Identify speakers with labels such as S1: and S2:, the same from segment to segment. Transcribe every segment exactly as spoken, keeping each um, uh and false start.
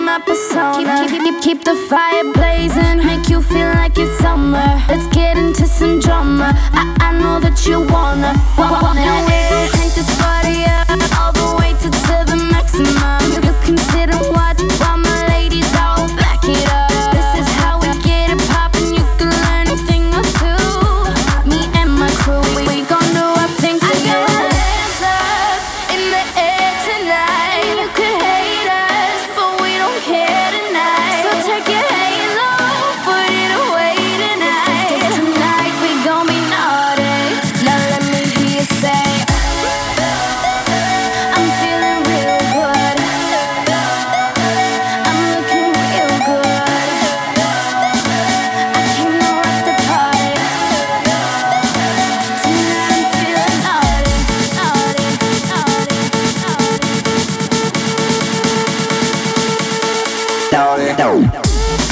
S1: my persona. Keep, keep, keep, keep the fire blazing, make you feel like you're somewhere. Let's get into some drama. I, I know that you wanna, wanna. And we gon' crank this party up all the way to, to the maximum. You can sit and watch while my ladies all back it up. This is how we get it poppin'. You can learn a thing or two. Me and my crew, we, we gon' do our thing together. I got my hands up in the air tonight. You could hate us, but we don't care tonight. So take your halo, put it away tonight. Tonight we gon' be naughty. Now let me hear you say, I'm feeling real good. I'm looking real good. I came to rock the party. Tonight I'm feeling naughty, naughty, naughty, naughty.
S2: Naughty, naughty.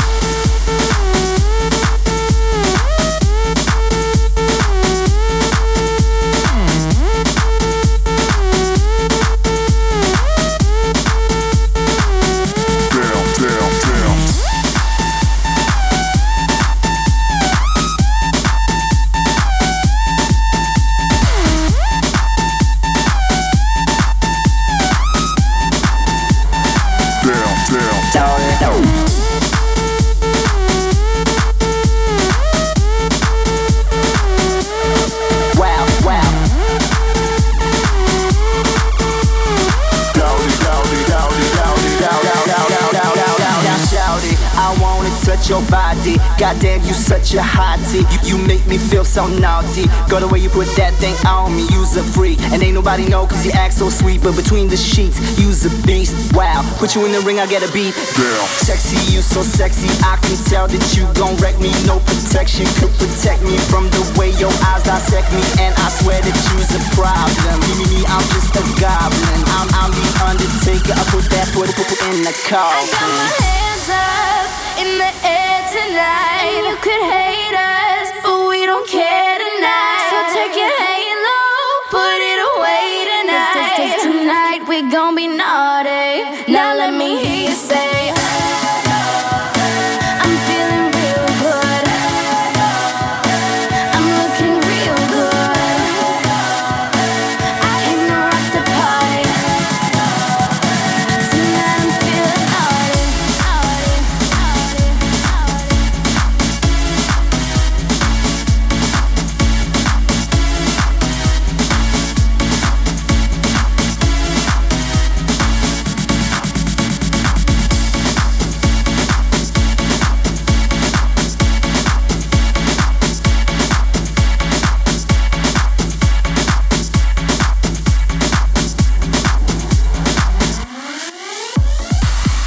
S2: Your body, goddamn, you such a hottie. You, you make me feel so naughty. Girl, the way you put that thing on me, you's a freak. And ain't nobody know cause you act so sweet. But between the sheets, you's a beast. Wow, put you in the ring, I get a beat. Girl, sexy, you so sexy. I can tell that you gon' wreck me. No protection could protect me from the way your eyes dissect me. And I swear that you's a problem. Me, me, I'm just a goblin. I'm, I'm the Undertaker. I put that foot in the coffin.
S1: I got my hands up in the air tonight. You could hate